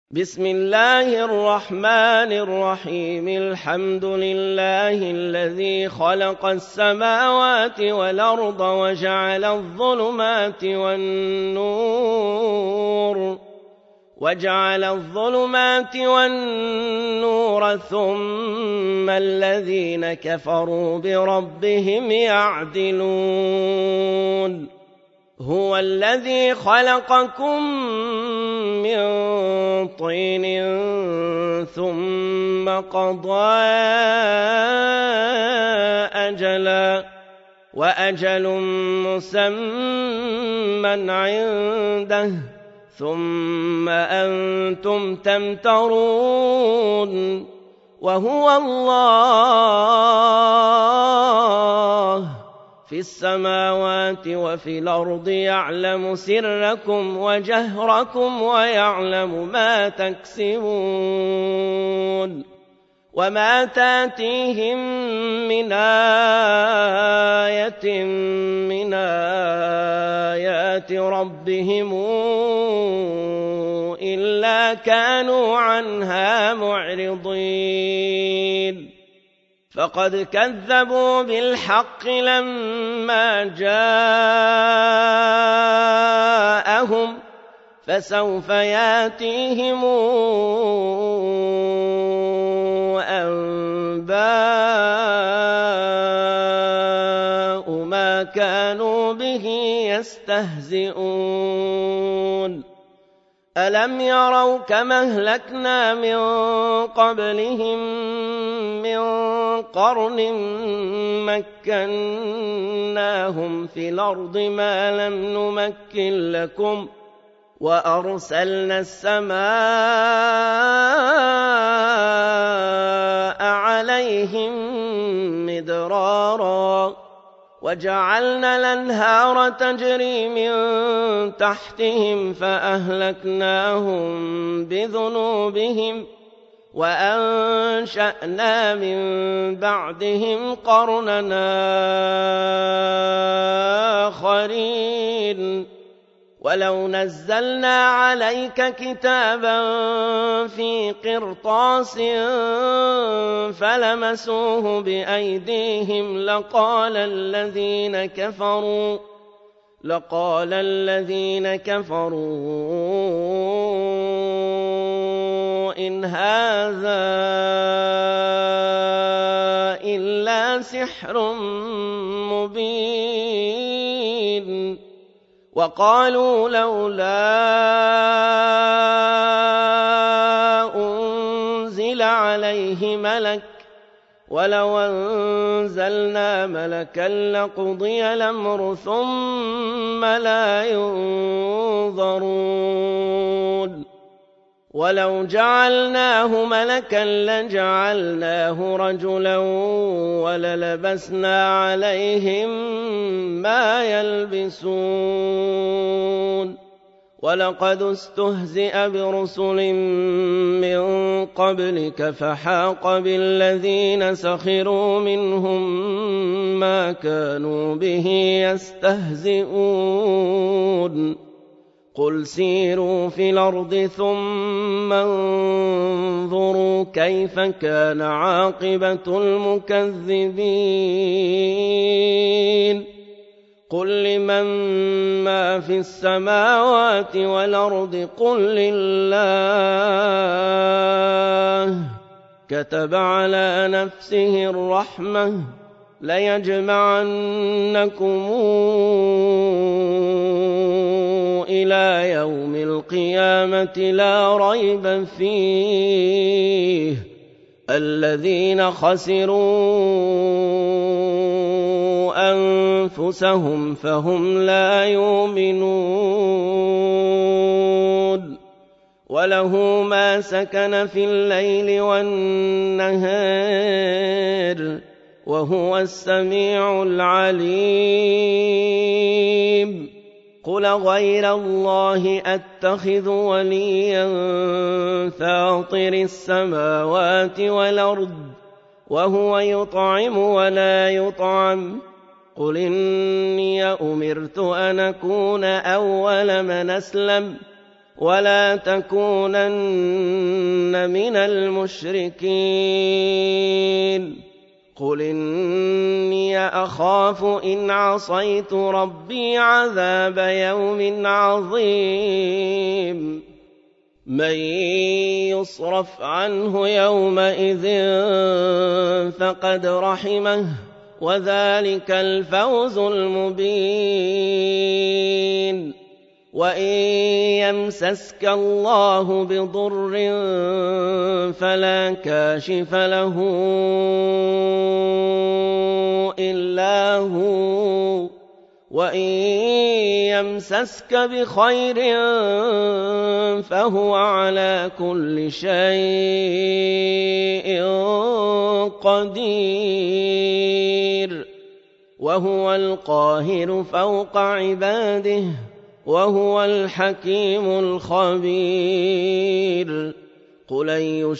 بسم الله الرحمن الرحيم الحمد لله الذي خلق السماوات والأرض وجعل الظلمات والنور ثم الذين كفروا بربهم يعدلون هو الذي خلقكم من طين ثم قضى أجلا وأجل مسمى عنده ثم أنتم تمترون وهو الله في السماوات وفي الأرض يعلم سركم وجهركم ويعلم ما تكسبون وما تاتيهم من آية من آيات ربهم إلا كانوا عنها معرضين فقد كذبوا بالحق لما جاءهم فسوف ياتيهم أنباء ما كانوا به يستهزئون ألم يروا كما أهلكنا من قبلهم من قرن مكناهم في الأرض ما لم نمكن لكم وأرسلنا السماء عليهم مدرارا وجعلنا الأنهار تجري من تحتهم فأهلكناهم بذنوبهم وأنشأنا من بعدهم قرننا آخرين ولو نزلنا عليك كتابا في قرطاس فلمسوه بأيديهم لقال الذين كفروا إن هذا إلا سحر مبين وقالوا لولا أنزل عليه ملك ولو أنزلنا ملكا لقضي الأمر ثم لا ينظرون ولو جعلناه ملكا لجعلناه رجلا وللبسنا عليهم ما يلبسون ولقد استهزئ برسل من قبلك فحاق بالذين سخروا منهم ما كانوا به يستهزئون قل سيروا في الأرض ثم انظروا كيف كان عاقبة المكذبين قل لمن ما في السماوات والأرض قل لله كتب على نفسه الرحمة ليجمعنكم إلى يوم القيامة لا ريب فيه الذين خسروا أنفسهم فهم لا يؤمنون وله ما سكن في الليل والنهار وهو السميع العليم قل غير الله أتخذ وليا فاطر السماوات والأرض وهو يطعم ولا يطعم قل إني أمرت أن أكون أول من أسلم ولا تكونن من المشركين قل إني أخاف إن عصيت ربي عذاب يوم عظيم من يصرف عنه يومئذ فقد رحمه وذلك الفوز المبين وإن يمسسك الله بضر فلا كاشف له إلا هو وإن يمسسك بخير فهو على كل شيء قدير وهو القاهر فوق عباده وهو الحكيم الخبير قل أي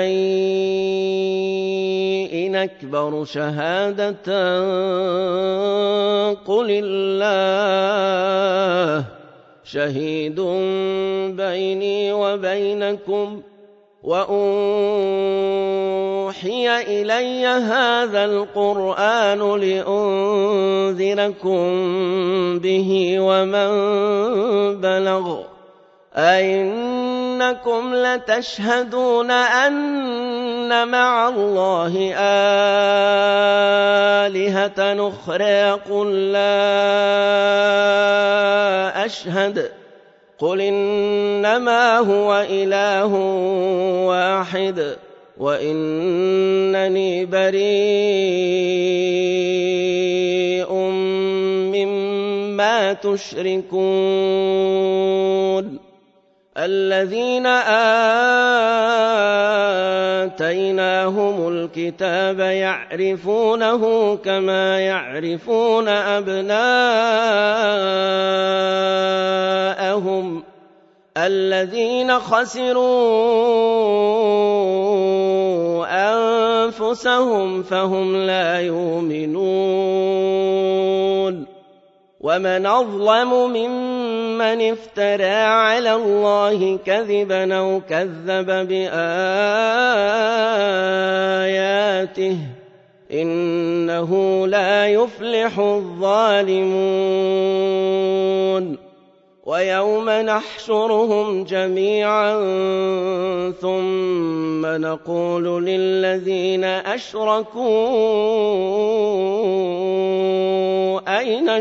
شيء أكبر شهادة قل الله شهيد بيني وبينكم وأوحي إلي هذا القرآن لأنذركم به ومن بلغ أئنكم لتشهدون أن مع الله آلهة أخرى قل لا أشهد قل إنما هو إله واحد وإنني بريء مما تشركون الذين آتيناهم الكتاب يعرفونه كما يعرفون أبناءهم الذين خسروا أنفسهم فهم لا يؤمنون ومن أظلم ممن افترى على الله كذبا أو كذب بآياته إنه لا يفلح الظالمون ويوم نحشرهم جميعا ثم نقول للذين أشركوا أين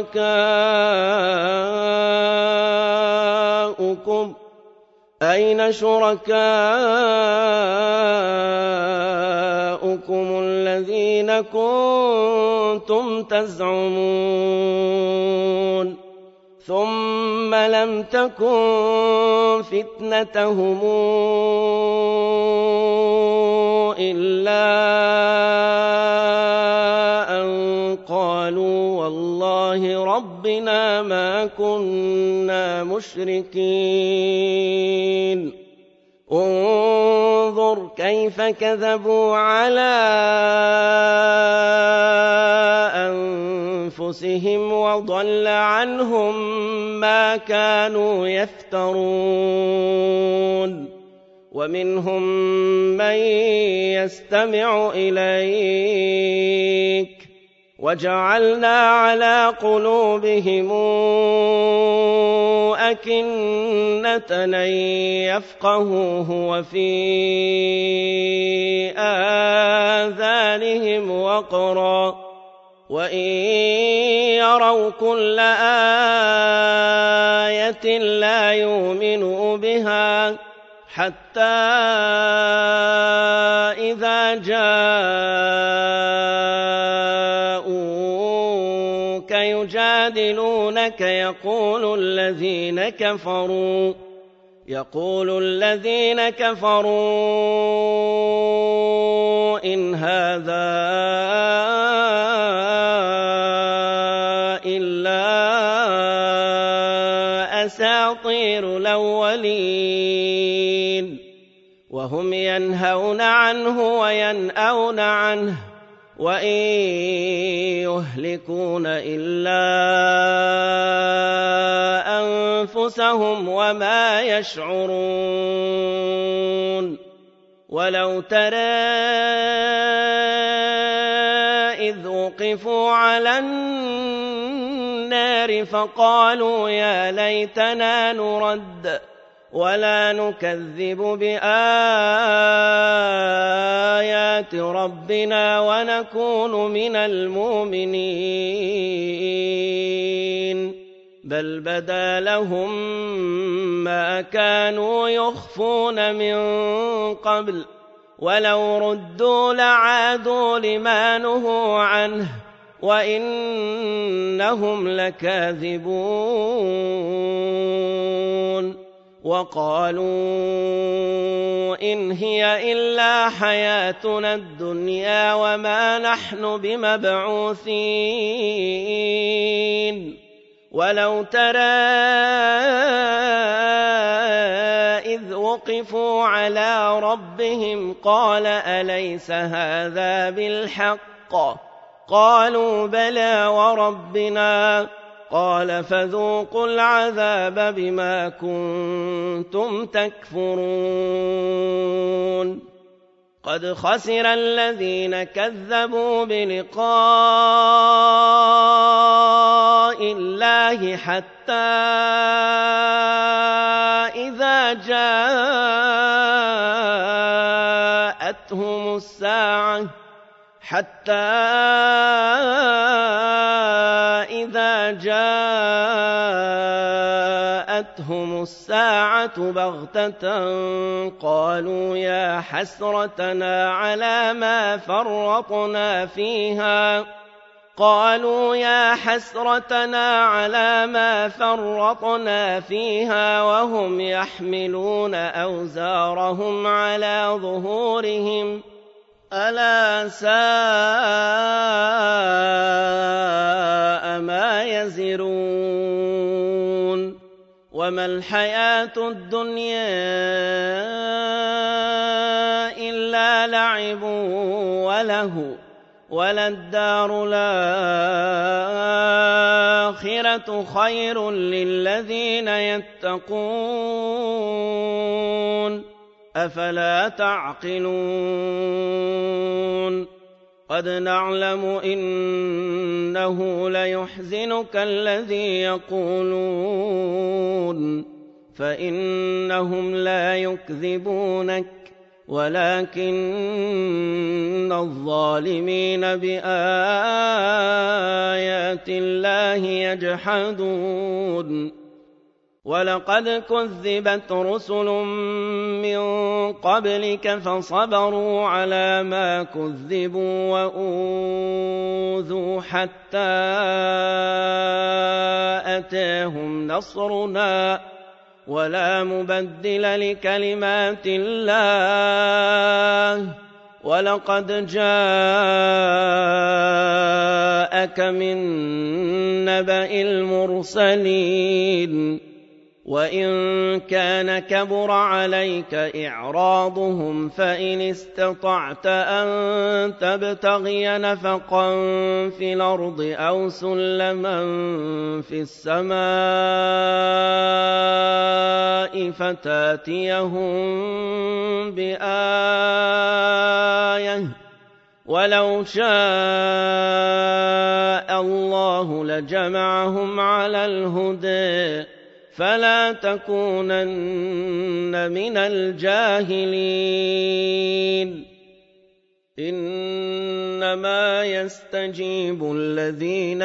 شركاؤكم الذين كنتم تزعمون ثم لم تكن فتنتهم إلا أن قالوا والله ربنا ما كنا مشركين انظر كيف كذبوا على أنفسهم وضل عنهم ما كانوا يفترون ومنهم من يستمع إليك وجعلنا على قلوبهم أكنة أن يفقهوه وفي آذانهم وقرا وإن يروا كل آية لا يؤمنوا بها حتى إذا جاءوك يجادلونك يقول الذين كفروا إن هذا إلا أساطير الأولين وهم ينهون عنه وينأون عنه وإن يهلكون إلا أنفسهم وما يشعرون ولو ترى إذ وقفوا على النار فقالوا يا ليتنا نرد ولا نكذب بآيات ربنا ونكون من المؤمنين بل بدا لهم ما كانوا يخفون من قبل ولو ردوا لعادوا لما نهوا عنه وإنهم لكاذبون وقالوا إن هي إلا حياتنا الدنيا وما نحن بمبعوثين ولو ترى إذ وقفوا على ربهم قال أليس هذا بالحق قالوا بلى وربنا قال فذوقوا العذاب بما كنتم تكفرون قد خسر الذين كذبوا بلقاء الله حتى إذا جاءتهم الساعة بغتة قالوا يا حسرتنا على ما فرطنا فيها وهم يحملون أوزارهم على ظهورهم ألا ساء ما يزرون وما الحياة الدنيا إلا لعب وله وللدار الآخرة خير للذين يتقون أفلا تعقلون قد نعلم إنه ليحزنك الذي يقولون فإنهم لا يكذبونك ولكن الظالمين بآيات الله يجحدون ولقد كذبت رسل من قبلك فصبروا على ما كذبوا وأوذوا حتى أتاهم نصرنا ولا مبدل لكلمات الله ولقد جاءك من نبأ المرسلين وإن كان كبر عليك إعراضهم فإن استطعت أن تبتغي نفقا في الأرض أو سلما في السماء فتاتيهم بآية ولو شاء الله لجمعهم على الهدى فلا تكونن من الجاهلين إنما يستجيب الذين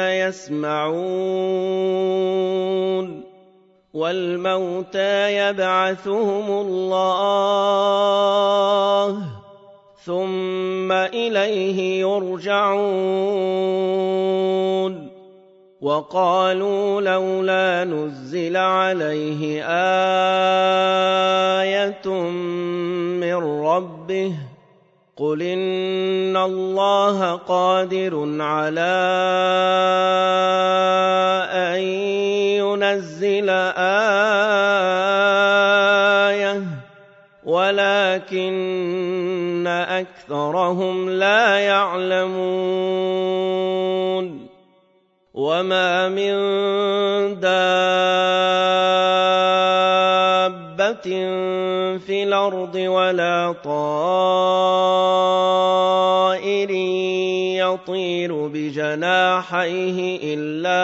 يسمعون والموتى يبعثهم الله ثم إليه يرجعون وقالوا لولا نزل عليه آية من ربه قل إن الله قادر على أن ينزل آية ولكن أكثرهم لا يعلمون وما من دابة في الأرض ولا طائر يطير بجناحيه إلا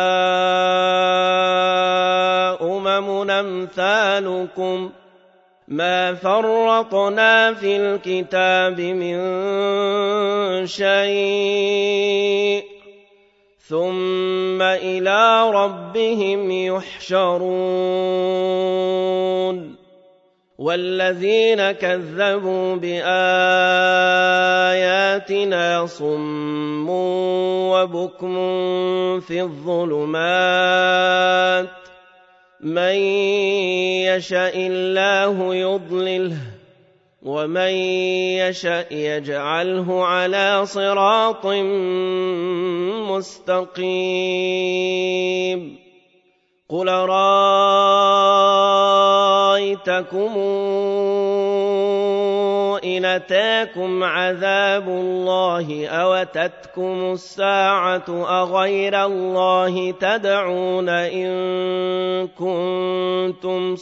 أمثالكم ما فرطنا في الكتاب من شيء ثم إلى ربهم يحشرون والذين كذبوا بآياتنا صم وبكم في الظلمات من يشاء الله يضلله ومن يشاء يجعله على صراط مستقيم قل رأيتكم إن أتاكم عذاب الله أو أتتكم الساعة أغير الله تدعون إن كنتم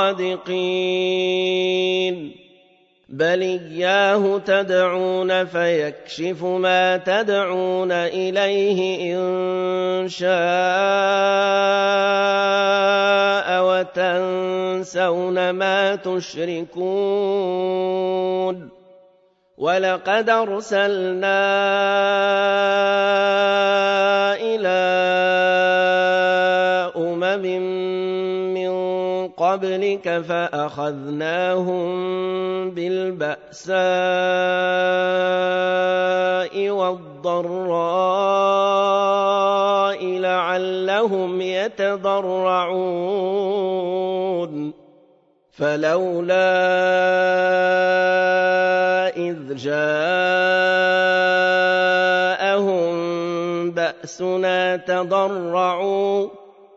صادقين بل إياه تدعون فيكشف ما تدعون إليه إن شاء وتنسون ما تشركون ولقد أرسلنا إلى من قبلك فأخذناهم بالبأساء والضراء لعلهم يتضرعون فلولا إذ جاءهم بأسنا تضرعوا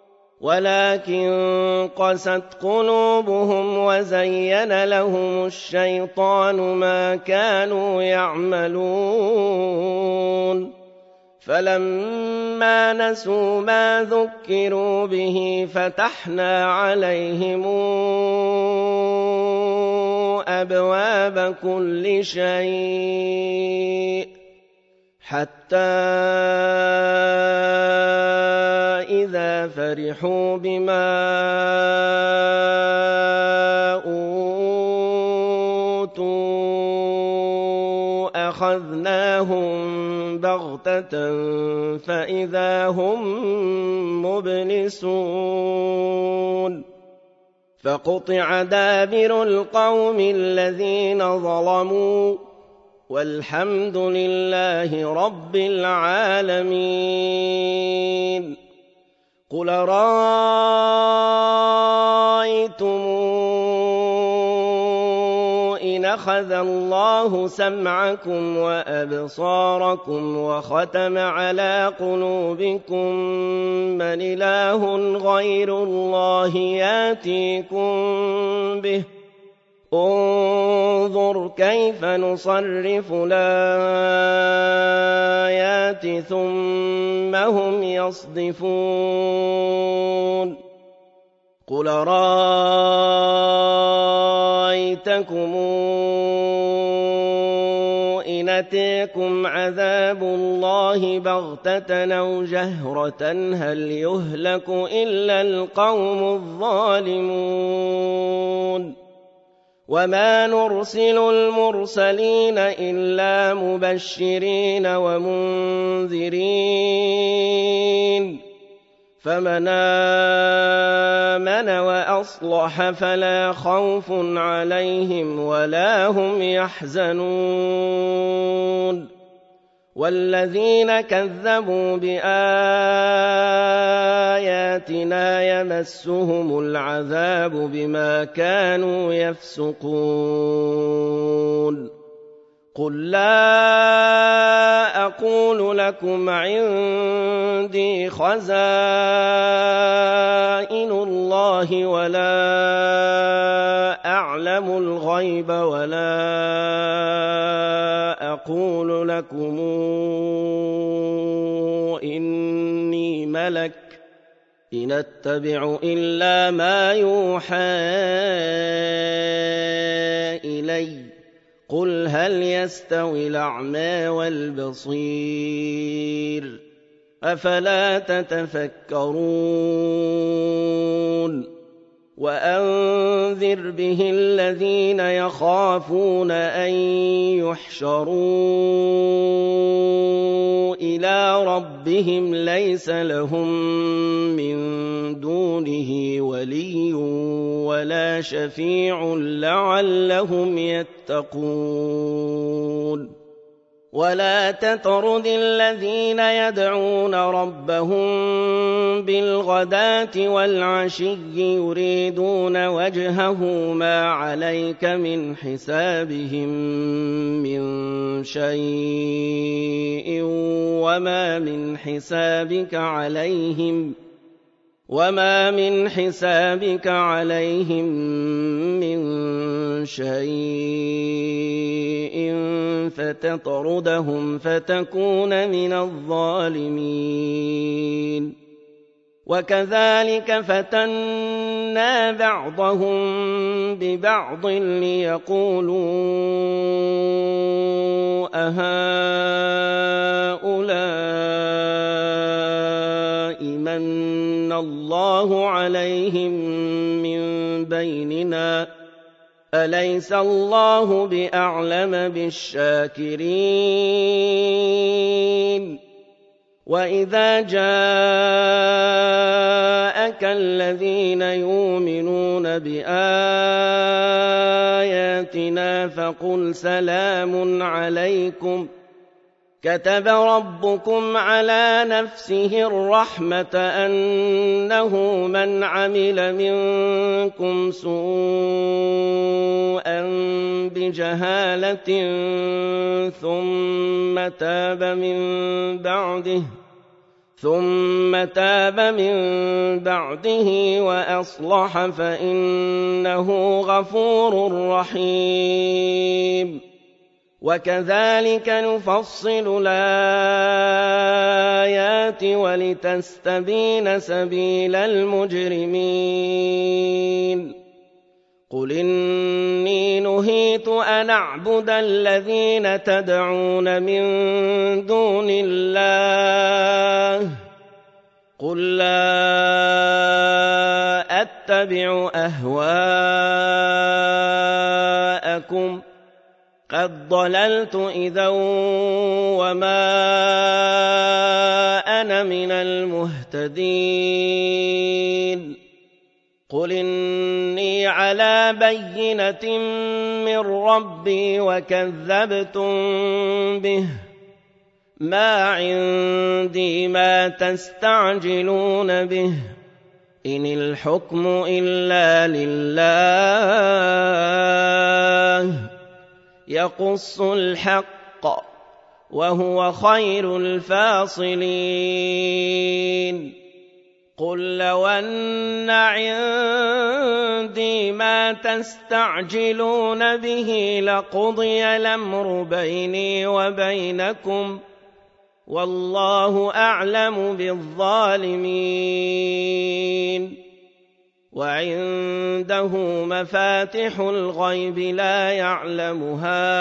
ولكن قست قلوبهم وزين لهم الشيطان ما كانوا يعملون فلما نسوا ما ذكروا به فتحنا عليهم أبواب كل شيء حتى إذا فرحوا بما أوتوا أخذناهم بغتة فإذا هم مبلسون فقطع دابر القوم الذين ظلموا والحمد لله رب العالمين قل رأيتم إن أخذ الله سمعكم وأبصاركم وختم على قلوبكم من إله غير الله ياتيكم به انظر كيف نصرف الآيات ثم هم يصدفون قل رأيتكم إن أتاكم عذاب الله بغتة أو جهرة هل يهلك إلا القوم الظالمون وما نرسل المرسلين إلا مبشرين ومنذرين فمن آمن وأصلح فلا خوف عليهم ولا هم يحزنون والذين كذبوا بآياتنا يمسهم العذاب بما كانوا يفسقون قل لا أقول لكم عندي خزائن الله ولا أعلم الغيب ولا أقول لكم إني ملك إن أتبع إلا ما يوحى إلي قل هل يستوي الأعمى والبصير أفلا تتفكرون وأنذر به الذين يخافون أن يحشروا إلى ربهم ليس لهم من دونه ولي ولا شفيع لعلهم يتقون ولا تطرد الذين يدعون ربهم بالغداة والعشي يريدون وجهه ما عليك من حسابهم من شيء وما من حسابك عليهم من شيء فتطردهم فتكون من الظالمين وكذلك فتنا بعضهم ببعض ليقولوا أهؤلاء من الله عليهم من بيننا أليس الله بأعلم بالشاكرين وإذا جاءك الذين يؤمنون بآياتنا فقل سلام عليكم كتب ربكم على نفسه الرحمة أنه من عمل منكم سوءا بجهالة ثم تاب من بعده وأصلح فإنه غفور رحيم وكذلك نفصل الآيات ولتستبين سبيل المجرمين قل إني نهيت أن أعبد الذين تدعون من دون الله قل لا أتبع أهواءكم قد ضللت إذا وما أنا من المهتدين قل إني على بينة من ربي وكذبتم به ما عندي ما تستعجلون به إن الحكم إلا لله يقص الحق وهو خير الفاصلين قل لو أن عندي ما تستعجلون به لقضي الأمر بيني وبينكم والله أعلم بالظالمين وعنده مفاتح الغيب لا يعلمها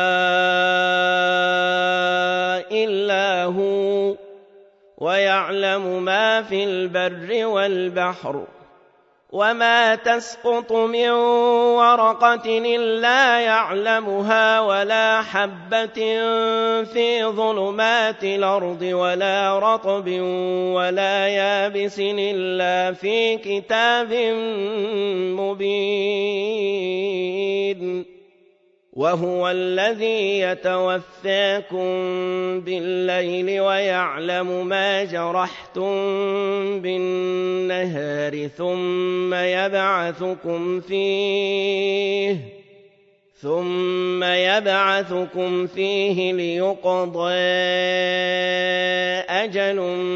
إلا هو ويعلم ما في البر والبحر وما تسقط من ورقة إلا يعلمها ولا حبة في ظلمات الأرض ولا رطب ولا يابس إلا في كتاب مبين وهو الذي يتوفاكم بالليل ويعلم ما جرحتم بالنهار ثم يبعثكم فيه ثم يبعثكم فيه ليقضى أجل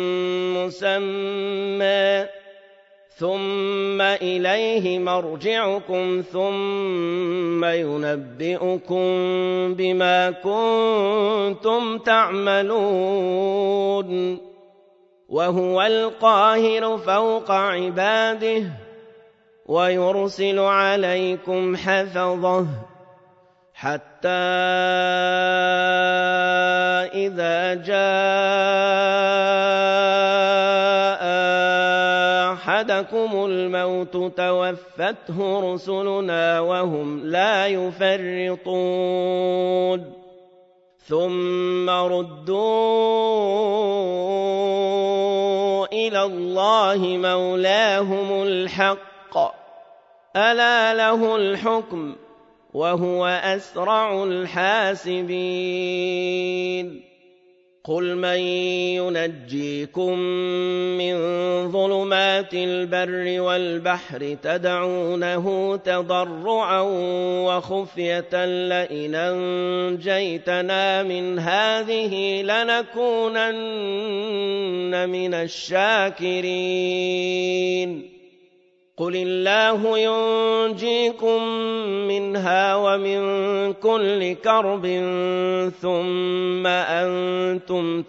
مسمى ثم إليه مرجعكم ثم ينبئكم بما كنتم تعملون وهو القاهر فوق عباده ويرسل عليكم حفظه حتى إذا جاء أحدكم الموت توفته رسلنا وهم لا يفرطون ثم ردوا إلى الله مولاهم الحق ألا له الحكم وهو أسرع الحاسبين قل من ينجيكم من ظلمات البر والبحر تدعونه تضرعا وخفية لئن أنجيتنا من هذه لنكونن من الشاكرين قل الله ينجيكم منها ومن كل كرب ثم أنتم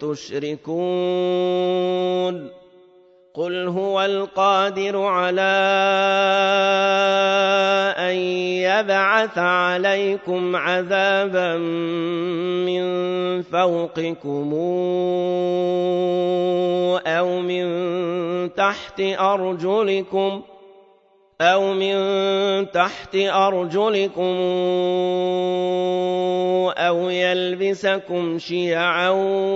تشركون قل هو القادر على أن يبعث عليكم عذابا من فوقكم أو من تحت أرجلكم أو يلبسكم شيعا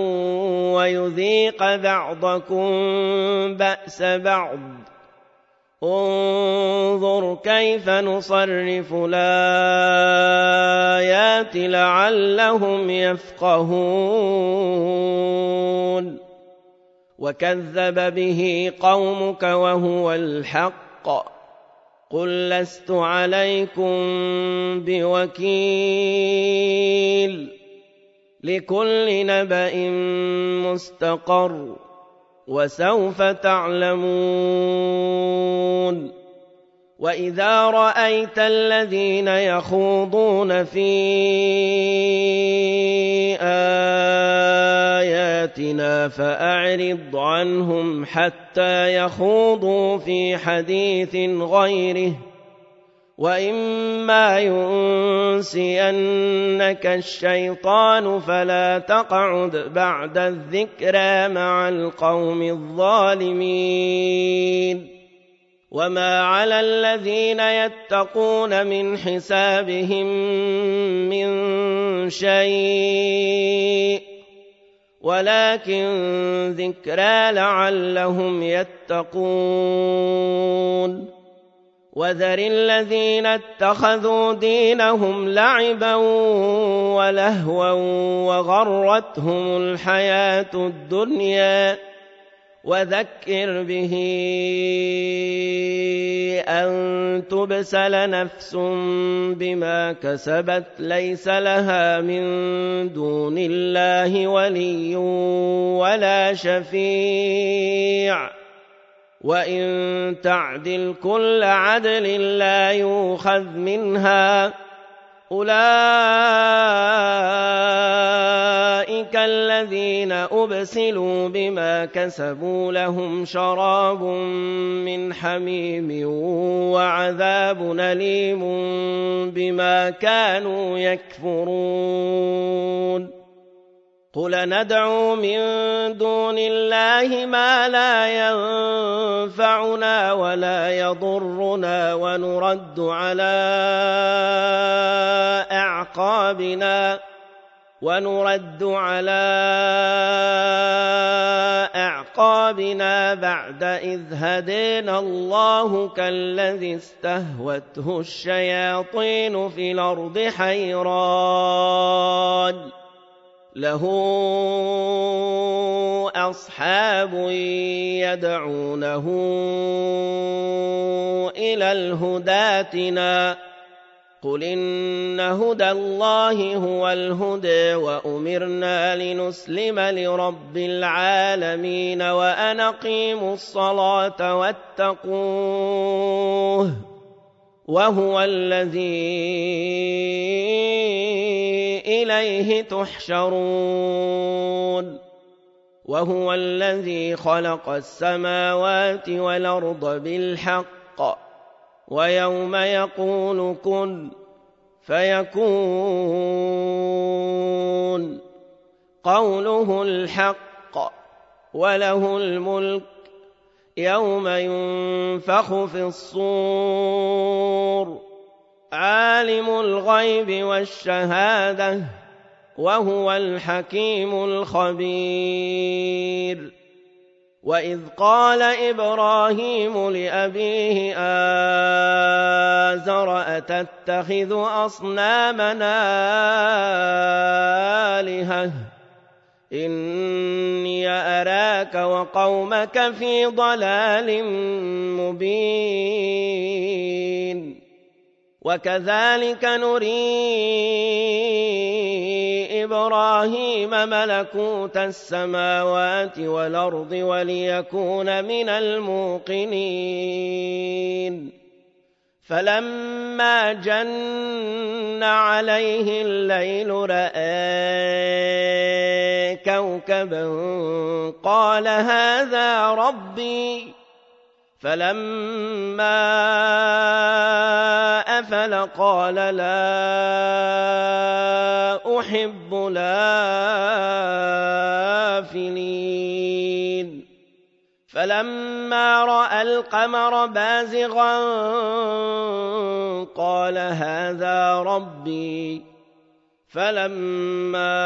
ويذيق بعضكم بأس بعض انظر كيف نصرف الآيات لعلهم يفقهون وكذب به قومك وهو الحق قل لست عليكم بوكيل لكل نبأ مستقر وسوف تعلمون وإذا رأيت الذين يخوضون في آياتنا فأعرض عنهم حتى يخوضوا في حديث غيره وإما ينسينك الشيطان فلا تقعد بعد الذكرى مع القوم الظالمين وما على الذين يتقون من حسابهم من شيء ولكن ذكرى لعلهم يتقون وذر الذين اتخذوا دينهم لعبا ولهوا وغرتهم الحياة الدنيا وذكر به أن تبسل نفس بما كسبت ليس لها من دون الله ولي ولا شفيع وإن تعدل كل عدل لا يؤخذ منها أولئك الذين أبسلوا بما كسبوا لهم شراب من حميم وعذاب أليم بما كانوا يكفرون قل ندعو من دون الله ما لا ينفعنا ولا يضرنا ونرد على أعقابنا بعد إذ هدينا الله كالذي استهوته الشياطين في الأرض حيران له أصحاب يدعونه إلى الهدى ائتنا قل إن هدى الله هو الهدى وأمرنا لنسلم لرب العالمين وأن أقيموا الصلاة واتقوه وهو الذي إليه تحشرون وهو الذي خلق السماوات والأرض بالحق ويوم يقول كن فيكون قوله الحق وله الملك يوم ينفخ في الصور عالم الغيب والشهادة وهو الحكيم الخبير وإذ قال إبراهيم لأبيه آزر أتتخذ أصنامنا آلهة إني أراك وقومك في ضلال مبين وكذلك نري إبراهيم ملكوت السماوات والأرض وليكون من الموقنين فلما جن عليه الليل رأى كوكبا قال هذا ربي فلما أفل قال لا أحب الآفلين فلما رأى القمر بازغا قال هذا ربي فلما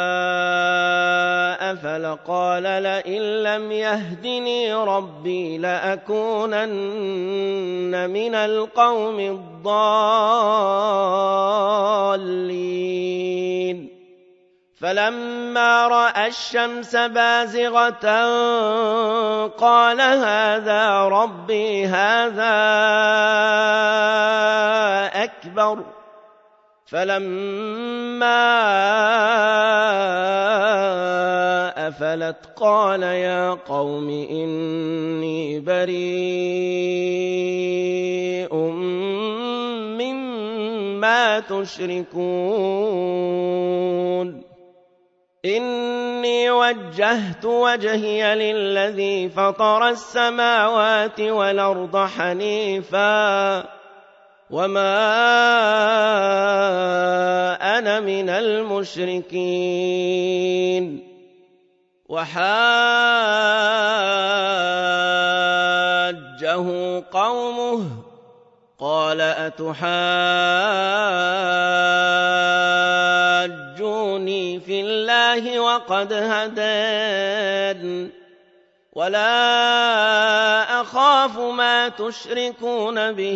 أفل قال لئن لم يهدني ربي لأكونن من القوم الضالين فلما رأى الشمس بازغة قال هذا ربي هذا أكبر فلما أفلت قال يا قوم إني بريء مما تشركون إني وجهت وجهي للذي فطر السماوات والأرض حنيفا وما أنا من المشركين وحاجه قومه قال أتحاجوني في الله وقد هدان ولا أخاف ما تشركون به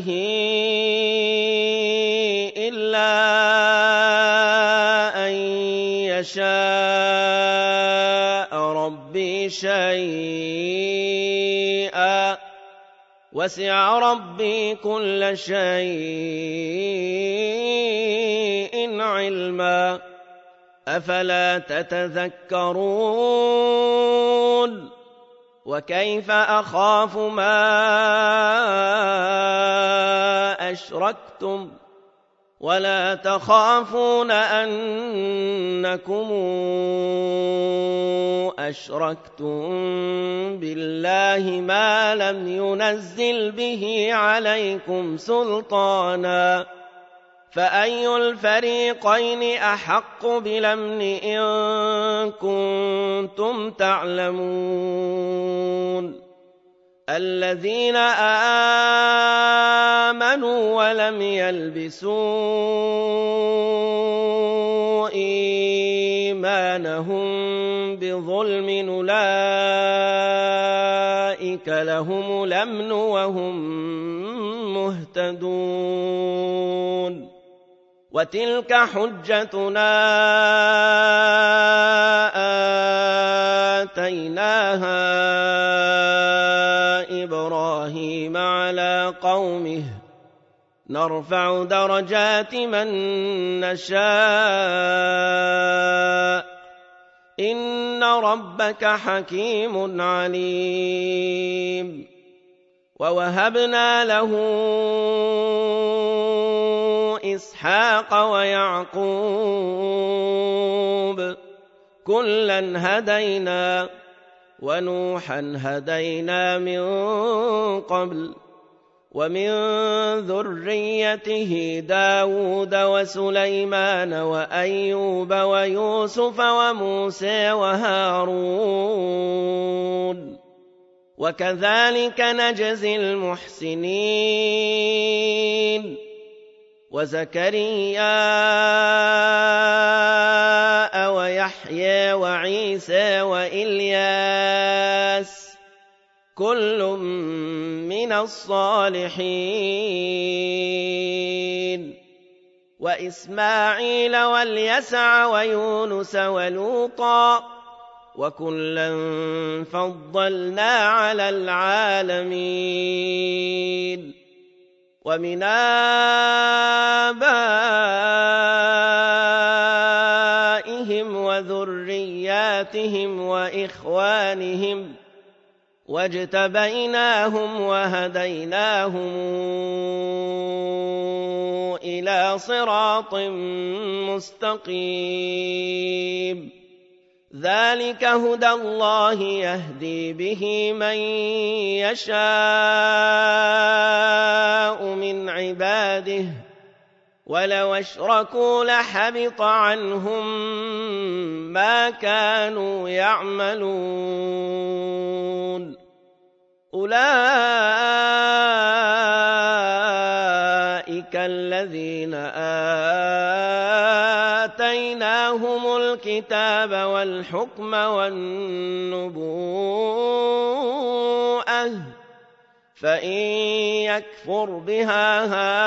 إلا أن يشاء ربي شيئا وسع ربي كل شيء علما أفلا تتذكرون وكيف أخاف ما أشركتم ولا تخافون أنكم أشركتم بالله ما لم ينزل به عليكم سلطانا فأي الفريقين أحق بالأمن إن كنتم تعلمون الذين آمنوا ولم يلبسوا إيمانهم بظلم أولئك لهم الأمن وهم مهتدون وتلك حجتنا آتيناها إبراهيم على قومه نرفع درجات من نشاء إن ربك حكيم عليم ووهبنا له إسحاق ويعقوب كلا هدينا ونوحا هدينا من قبل ومن ذريته داود وسليمان وأيوب ويوسف وموسى وهارون وكذلك نجزي المحسنين وزكريا ويحيى وعيسى وإلياس كل من الصالحين وإسماعيل واليسع ويونس ولوطا وكلا فضلنا على العالمين ومن آبائهم وذرياتهم وإخوانهم واجتبيناهم وهديناهم إلى صراط مستقيم ذلك هدى الله يهدي به من يشاء من عباده ولو أشركوا لحبط عنهم ما كانوا يعملون أولئك الذين آتيناهم الكتاب والحكم والنبوءة فإن يكفر بها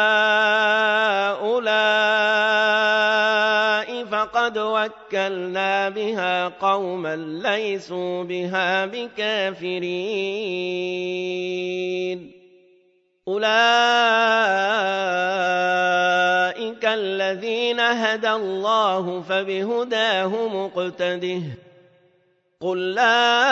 هؤلاء فقد وكلنا بها قوما ليسوا بها بكافرين أولئك الذين هدى الله فبهداه مقتده قل لا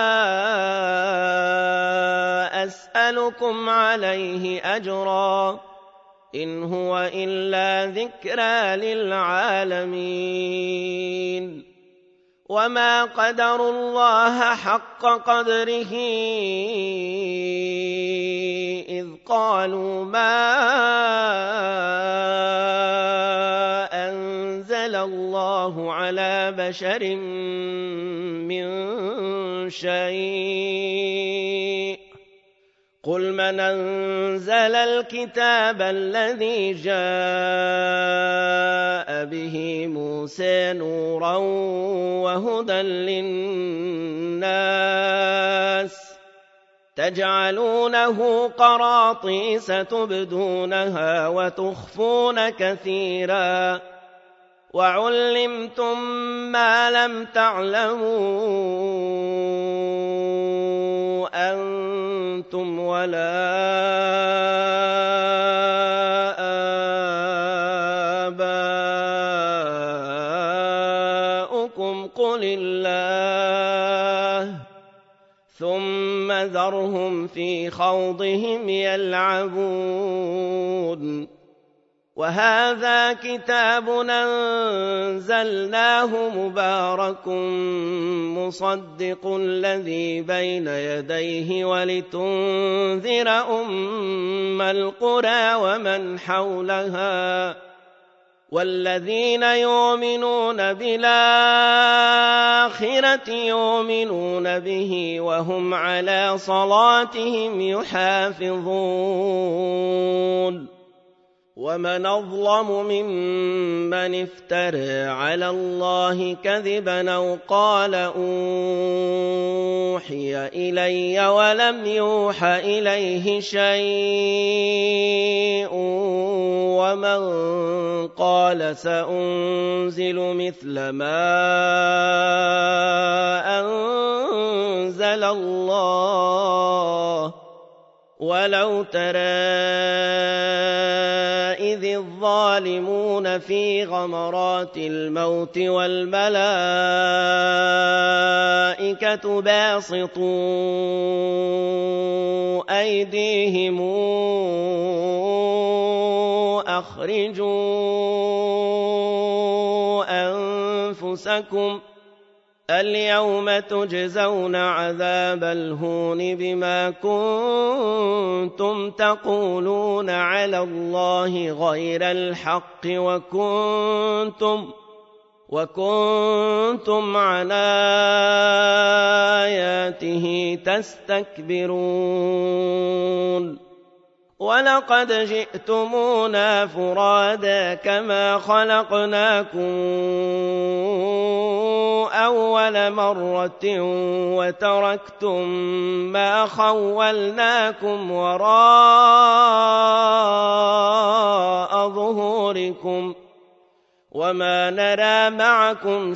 أسألكم عليه أجرا إن هو إلا ذكرى للعالمين وما قدروا الله حق قدره إذ قالوا ما أنزل الله على بشر من شيء قل من أنزل الكتاب الذي جاء به موسى نورا وهدى للناس تجعلونه قراطيس تبدونها وتخفون كثيرا وعلمتم ما لم تعلموا أنتم ولا آباؤكم قل الله ثم ذرهم في خوضهم يلعبون وهذا كتاب أنزلناه مبارك مصدق الذي بين يديه ولتنذر أم القرى ومن حولها والذين يؤمنون بالآخرة يؤمنون به وهم على صلاتهم يحافظون ومن أظلم ممن افترى على الله كذبا أو قال أوحي إلي ولم يوح إليه شيء ومن قال سأنزل مثل ما أنزل الله ولو ترى إذ الظالمون في غمرات الموت والملائكة باسطوا أيديهم أخرجوا أنفسكم اليوم تجزون عذاب الهون بما كنتم تقولون على الله غير الحق وكنتم عن آياته تستكبرون ولقد جئتمونا فرادا كما خلقناكم أول مرة وتركتم ما خولناكم وراء ظهوركم وما نرى معكم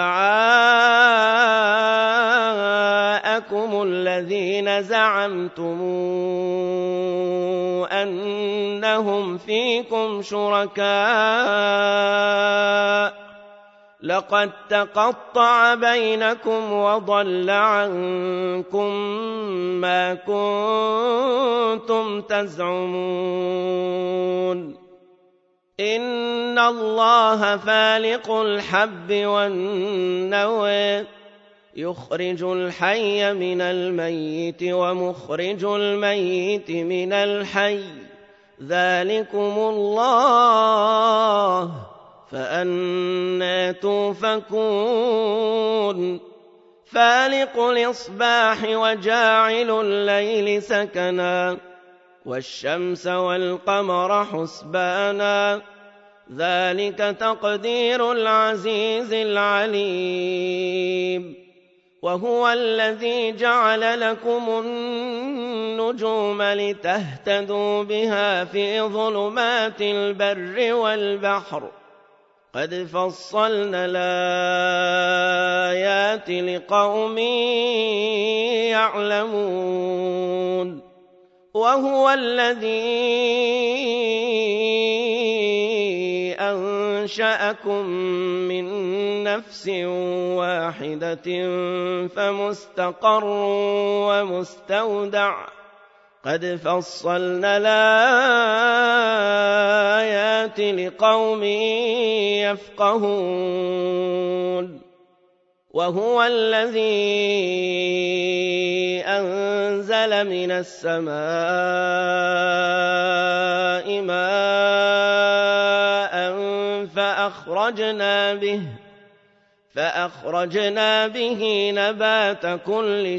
شفعاءكم الذين زعمتم أنهم فيكم شركاء لقد تقطع بينكم وضل عنكم ما كنتم تزعمون إن الله فالق الحب والنوى يخرج الحي من الميت ومخرج الميت من الحي ذلكم الله فأنى توفكون فالق الإصباح وجاعل الليل سكنا والشمس والقمر حسبانا ذلك تقدير العزيز العليم وهو الذي جعل لكم النجوم لتهتدوا بها في ظلمات البر والبحر قد فصلنا الآيات لقوم يعلمون وهو الذي أنشأكم من نفس واحدة فمستقر ومستودع قد فصلنا الآيات لقوم يفقهون وهو الذي أنزل من السماء ماء فأخرجنا به نبات كل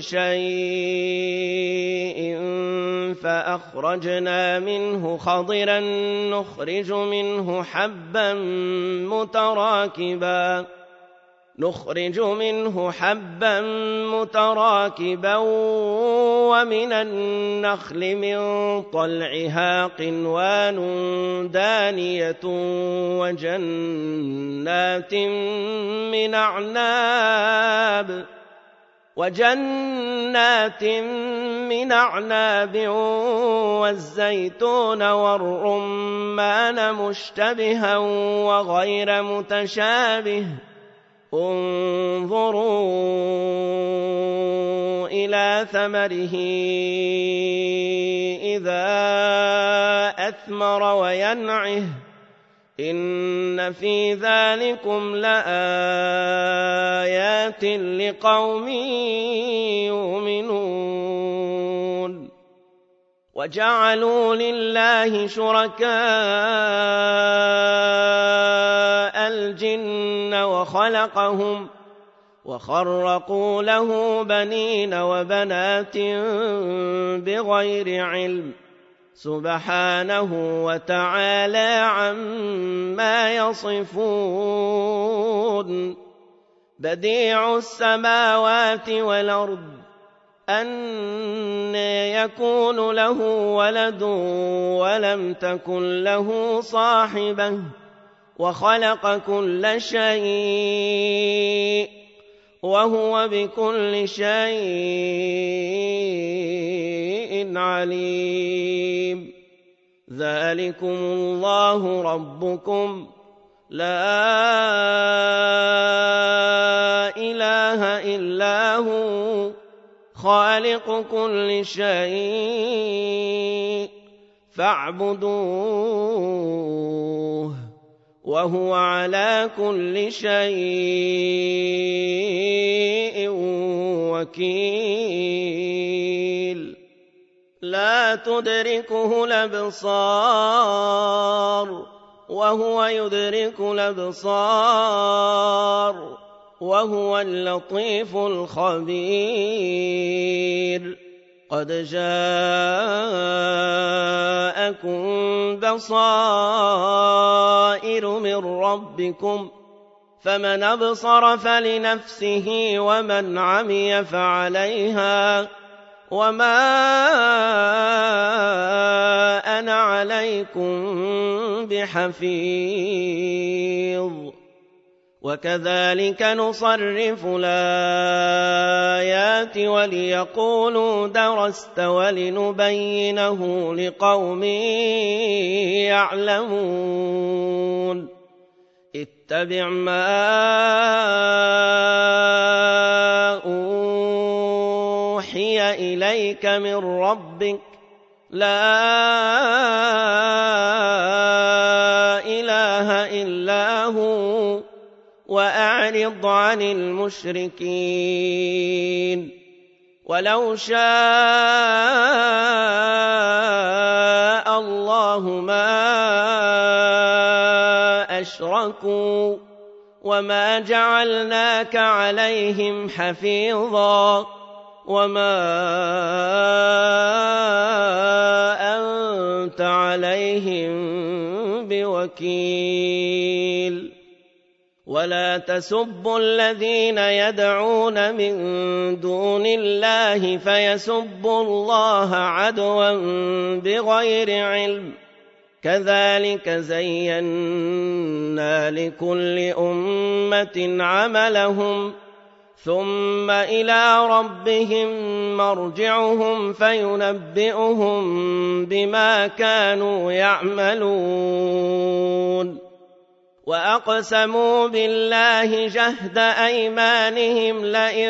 شيء فأخرجنا منه خضرا نخرج منه حبا متراكبا ومن النخل من طلعها قنوان دانية وجنات من أعناب والزيتون والرمان مشتبها وغير متشابه انظروا إلى ثمره إذا أثمر وينعه إن في ذلكم لآيات لقوم يؤمنون وجعلوا لله شركاء الجن وخلقهم وخرقوا له بنين وبنات بغير علم سبحانه وتعالى عما يصفون بديع السماوات والأرض أنى يكون له ولد ولم تكن له صاحبة وخلق كل شيء وهو بكل شيء عليم ذلكم الله ربكم لا إله إلا هو خالق كل شيء فاعبدوه وهو على كل شيء وكيل لا تدركه الأبصار وهو يدرك الأبصار وهو اللطيف الخبير قد جاءكم بصائر من ربكم فمن أبصر فلنفسه ومن عمي فعليها وما أنا عليكم بحفيظ وكذلك نصرف الآيات وليقولوا درست ولنبينه لقوم يعلمون اتبع ما أوحي إليك من ربك لا إله إلا هو وأعرض عن المشركين ولو شاء الله ما أشركوا وما جعلناك عليهم حفيظا وما أنت عليهم بوكيل ولا تسبوا الذين يدعون من دون الله فيسبوا الله عدوا بغير علم كذلك زينا لكل أمة عملهم ثم إلى ربهم مرجعهم فينبئهم بما كانوا يعملون وأقسموا بالله جهد أيمانهم لئن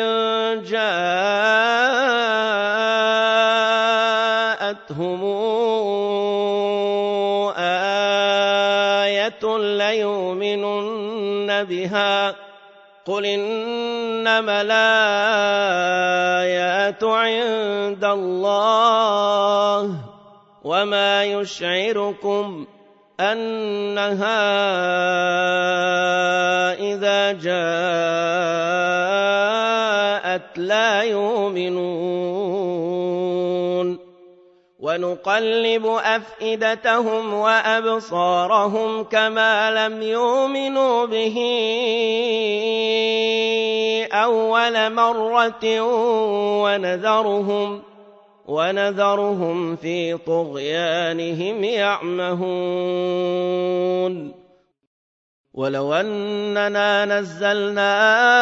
جاءتهم آية ليؤمنن بها قل إنما الآيات عند الله وما يشعركم أنها إذا جاءت لا يؤمنون ونقلب أفئدتهم وأبصارهم كما لم يؤمنوا به أول مرة ونذرهم في طغيانهم يعمهون ولو أننا نزلنا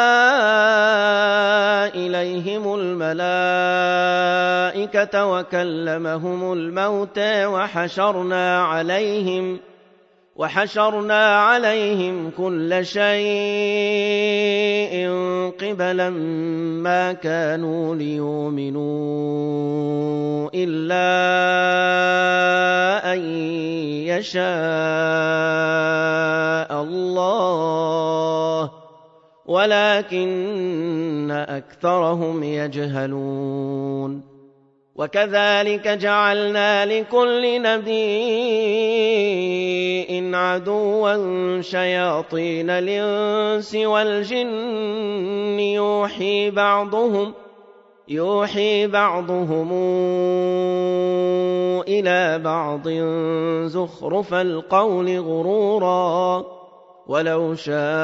إليهم الملائكة وكلمهم الموتى وحشرنا عليهم كل شيء قبلا ما كانوا ليؤمنوا إلا أن يشاء الله ولكن أكثرهم يجهلون وكذلك جعلنا لكل نبي عدوا شياطين الإنس والجن يوحي بعضهم إلى بعض زخرف القول غرورا ولو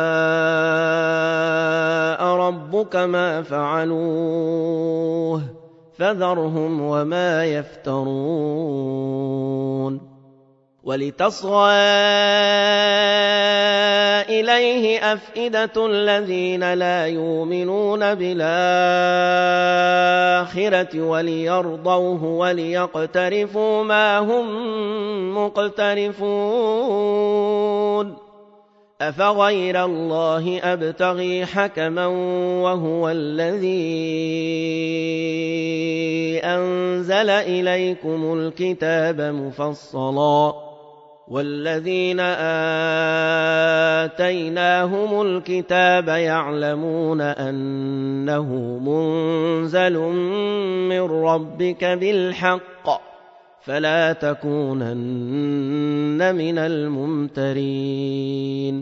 شاء ربك ما فعلوه فذرهم وما يفترون ولتصغى إليه أفئدة الذين لا يؤمنون بالآخرة وليرضوه وليقترفوا ما هم مقترفون أفغير الله أبتغي حكما وهو الذي أنزل إليكم الكتاب مفصلا والذين آتيناهم الكتاب يعلمون أنه منزل من ربك بالحق فلا تكونن من الممترين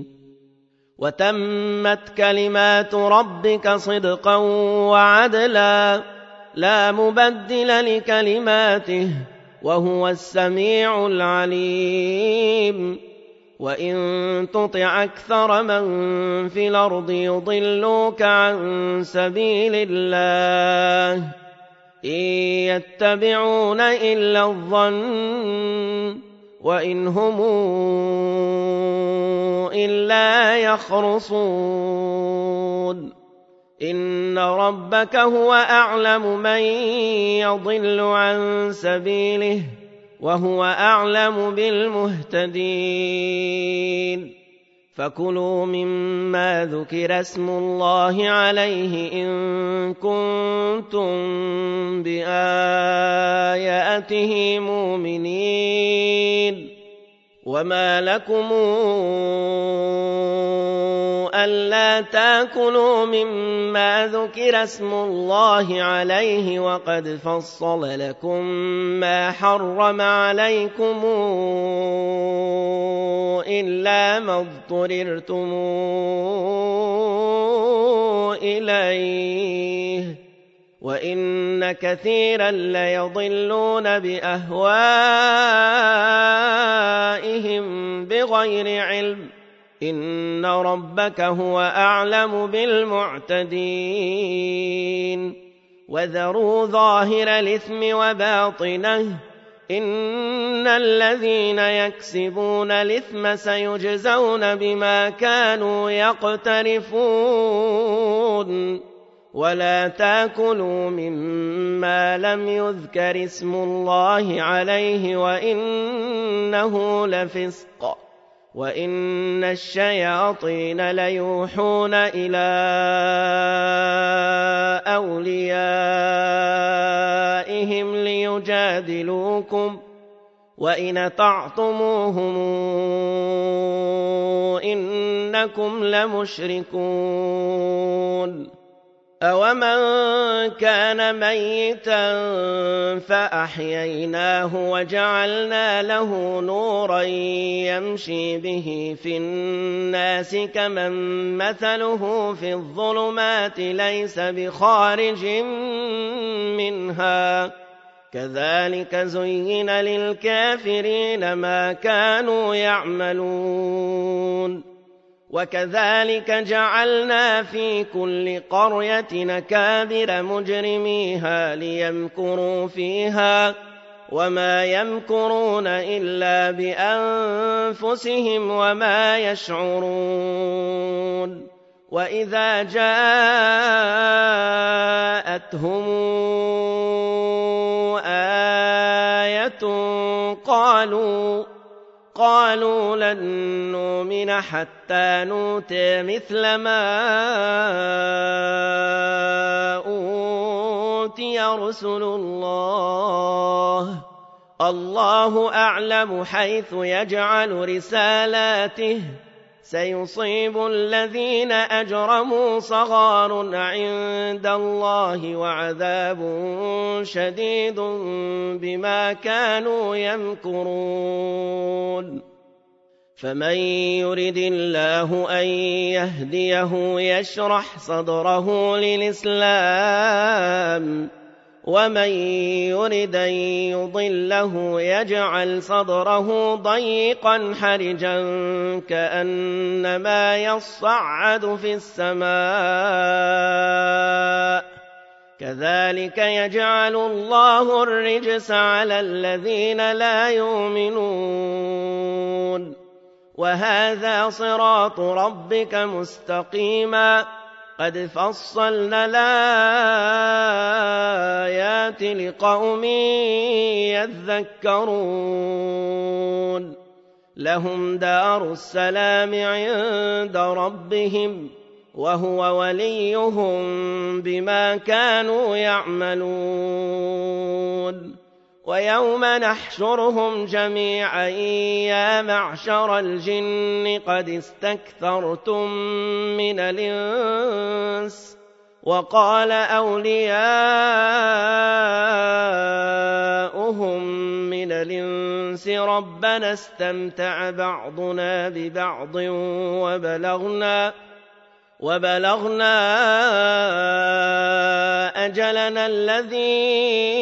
وتمت كلمات ربك صدقا وعدلا لا مبدل لكلماته وهو السميع العليم وإن تطع أكثر من في الأرض يضلوك عن سبيل الله إن يتبعون إلا الظن وإن هم إلا يخرصون إن ربك هو أعلم من يضل عن سبيله وهو أعلم بالمهتدين فكلوا مما ذكر اسم الله عليه إن كنتم بآياته مؤمنين وما لكم ألا تأكلوا مما ذكر اسم الله عليه وقد فصل لكم ما حرم عليكم إلا ما اضطررتم إليه وإن كثيرا ليضلون بأهوائهم بغير علم إن ربك هو أعلم بالمعتدين وذروا ظاهر الإثم وباطنه إن الذين يكسبون الإثم سيجزون بما كانوا يقترفون ولا تأكلوا مما لم يذكر اسم الله عليه وإنه لفسق وإن الشياطين ليوحون إلى أوليائهم ليجادلوكم وإن أطعتموهم إنكم لمشركون أومن كان ميتا فأحييناه وجعلنا له نورا يمشي به في الناس كمن مثله في الظلمات ليس بخارج منها كذلك زين للكافرين ما كانوا يعملون وكذلك جعلنا في كل قرية أكابر مجرميها ليمكروا فيها وما يمكرون إلا بأنفسهم وما يشعرون وإذا جاءتهم آية قالوا لن نؤمن حتى نؤتى مثل ما أوتي رسل الله أعلم حيث يجعل رسالاته سيصيب الذين أجرموا صغار عند الله وعذاب شديد بما كانوا يمكرون فمن يرد الله أن يهديه يشرح صدره للإسلام ومن يرد أن يضله يجعل صدره ضيقا حرجا كأنما يصعد في السماء كذلك يجعل الله الرجس على الذين لا يؤمنون وهذا صراط ربك مستقيما قد فصلنا الآيات لقوم يذكرون لهم دار السلام عند ربهم وهو وليهم بما كانوا يعملون ويوم نحشرهم جميعا يا معشر الجن قد استكثرتم من الإنس وقال أولياؤهم من الإنس ربنا استمتع بعضنا ببعض وبلغنا أجلنا الذي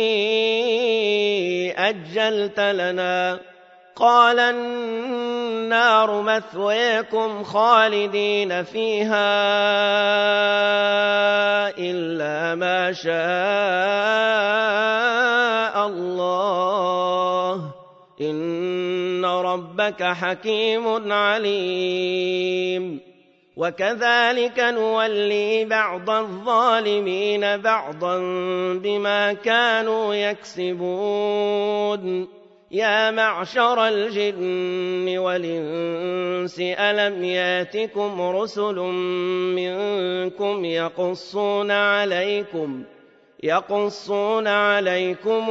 أجلت لنا قال النار مثويكم خالدين فيها إلا ما شاء الله إن ربك حكيم عليم وكذلك نولي بعض الظالمين بعضا بما كانوا يكسبون يا معشر الجن والإنس ألم ياتكم رسل منكم يقصون عليكم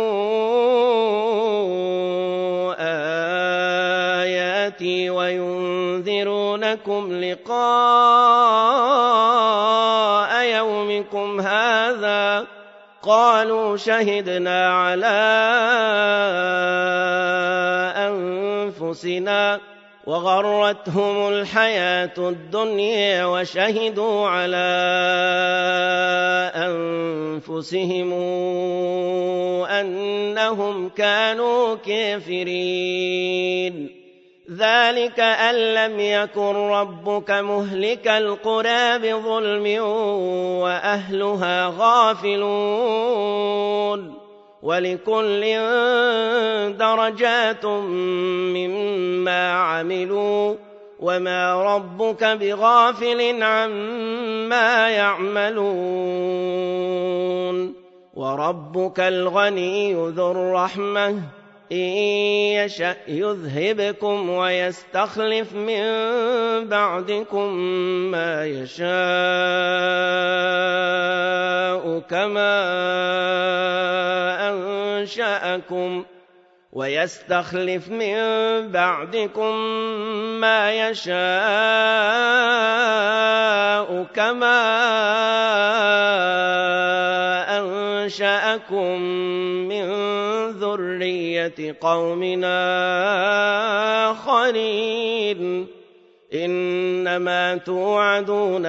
آياتي وينذرونكم لقاء يومكم هذا قالوا شهدنا على أنفسنا وغرتهم الحياة الدنيا وشهدوا على أنفسهم أنهم كانوا كافرين ذلك أن لم يكن ربك مهلك القرى بظلم وأهلها غافلون ولكل درجات مما عملوا وما ربك بغافل عما يعملون وربك الغني ذو الرحمة إن يشأ يذهبكم ويستخلف من بعدكم ما يشاء كما أنشأكم من ذرية قومنا آخرين إنما توعدون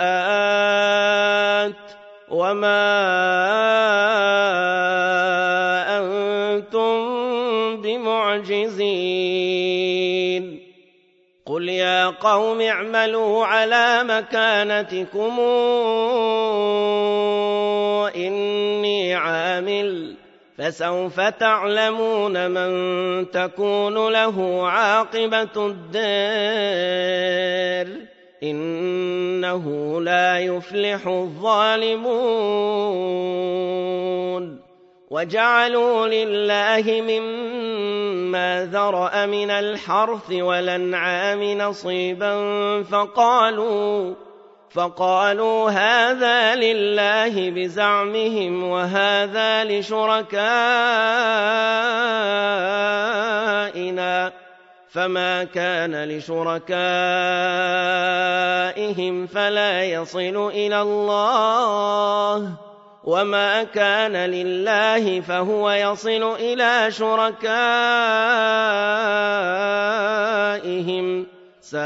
لآت وما أنتم بمعجزين قل يا قوم اعملوا على مكانتكم إني عامل فسوف تعلمون من تكون له عاقبة الدار إنه لا يفلح الظالمون وجعلوا لله مما ذرأ من الحرث والأنعام نصيبا فقالوا هذا لله بزعمهم وهذا لشركائنا فما كان لشركائهم فلا يصل إلى الله وما كان لله فهو يصل إلى شركائهم ساء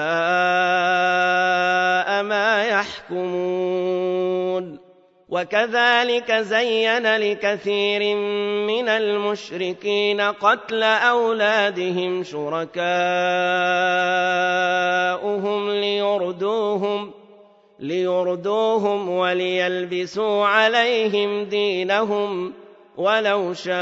ما يحكمون وكذلك زين لكثير من المشركين قتل أولادهم شركاؤهم ليردوهم وليلبسوا عليهم دينهم ولو شاء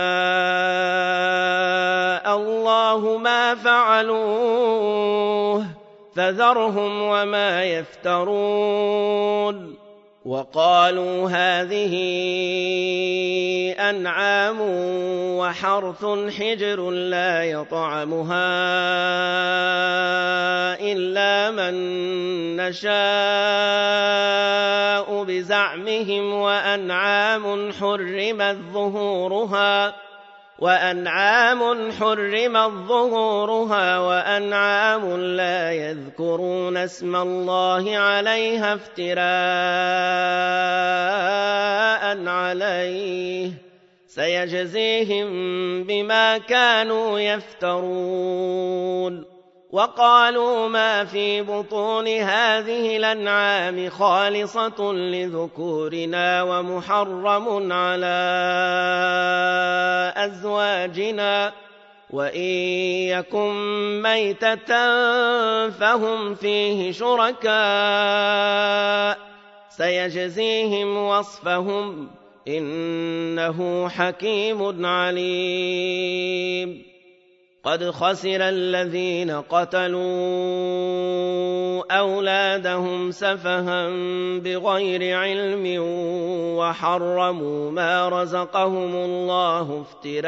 الله ما فعلوه فذرهم وما يفترون وقالوا هذه أنعام وحرث حجر لا يطعمها إلا من نشاء بزعمهم وأنعام حرمت ظهورها وأنعام لا يذكرون اسم الله عليها افتراء عليه سيجزيهم بما كانوا يفترون وقالوا ما في بطون هذه الأنعام خالصة لذكورنا ومحرم على أزواجنا وإن يكن ميتة فهم فيه شركاء سيجزيهم وصفهم إنه حكيم عليم قد خسر الذين قتلوا أولادهم سفها بغير علم وحرموا ما رزقهم الله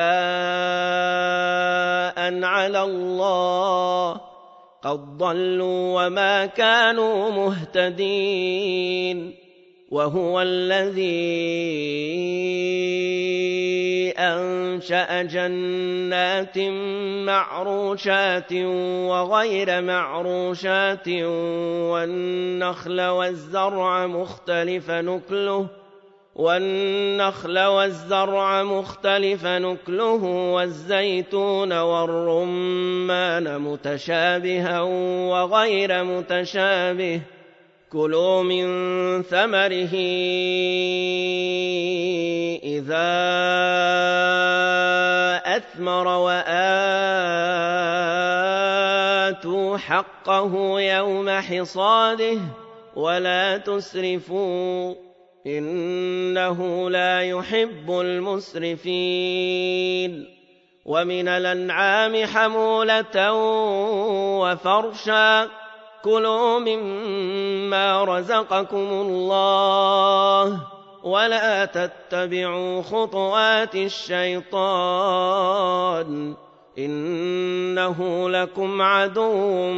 افتراء على الله قد ضلوا وما كانوا مهتدين وهو الذي أنشأ جنات معروشات وغير معروشات والنخل والزرع مختلف نكله والزيتون والرمان متشابها وغير متشابه كلوا من ثمره إذا أثمر وآتوا حقه يوم حصاده ولا تسرفوا إنه لا يحب المسرفين ومن الأنعام حمولة وفرشا كلوا مما رزقكم الله ولا تتبعوا خطوات الشيطان إنه لكم عدو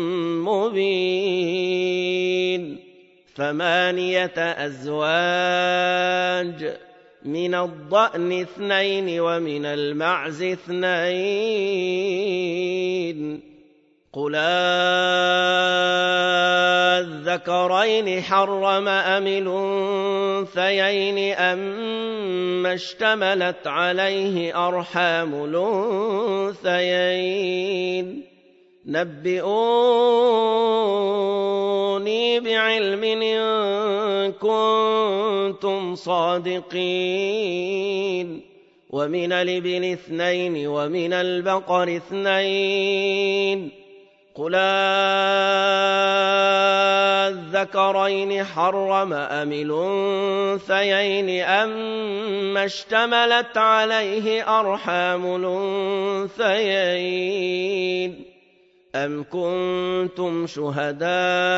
مبين 8 أزواج من الضأن 2 ومن المعز 2 قل الذكرين حرم أم الأنثيين أما اشتملت عليه أرحام الأنثيين نبئوني بعلم إن كنتم صادقين ومن الإبل 2 ومن البقر 2 قل الذكرين حرم أم الأنثيين أما اشتملت عليه أرحام الأنثيين أم كنتم شهداء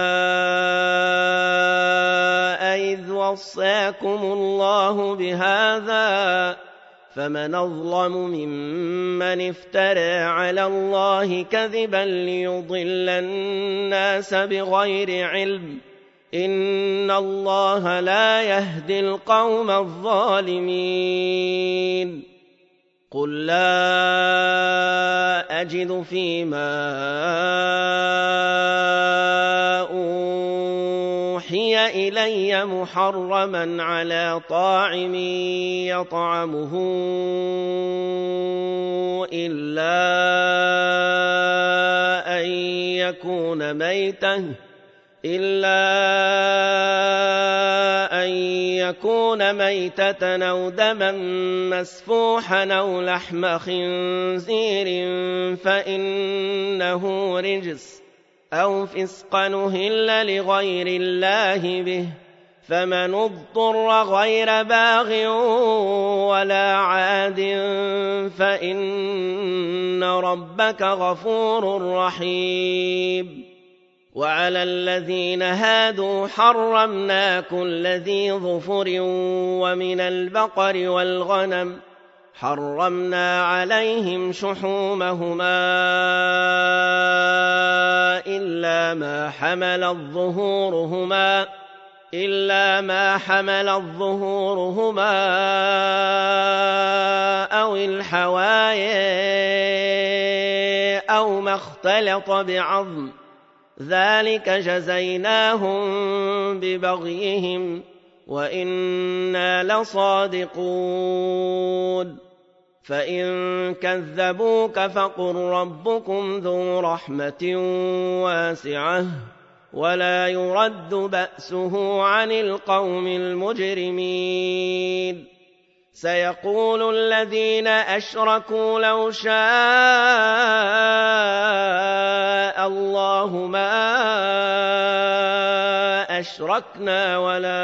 إذ وصاكم الله بهذا فمن أظلم ممن افترى على الله كذبا ليضل الناس بغير علم إن الله لا يهدي القوم الظالمين قل لا أجد فيما أوحي إلي محرما على طاعم يطعمه إلا أن يكون ميتة أو دما مسفوحا أو لحم خنزير فإنه رجس أو فسقا أهل لغير الله به، فمن اضطر غير باغ ولا عاد فإن ربك غفور رحيم. وعلى الذين هادوا حرمنا كل ذي ظفر، ومن البقر والغنم حرمنا عليهم شحومهما إلا ما حملت ظهورهما أو الحوايا أو ما اختلط بعظم، ذلك جزيناهم ببغيهم وإنا لصادقون. فإن كذبوك فقل ربكم ذو رحمة واسعة ولا يرد بأسه عن القوم المجرمين. سيقول الذين أشركوا لو شاء الله ما أشركنا ولا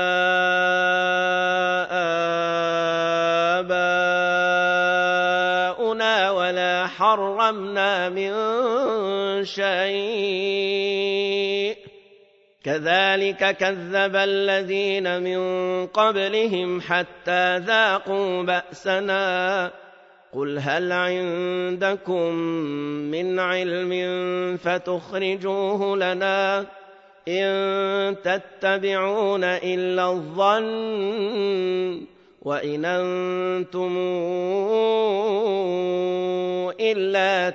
آباؤنا ولا حرمنا من شيء، كذلك كذب الذين من قبلهم حتى ذاقوا بأسنا. قل هل عندكم من علم فتخرجوه لنا؟ إن تتبعون إلا الظن وإن أنتم إلا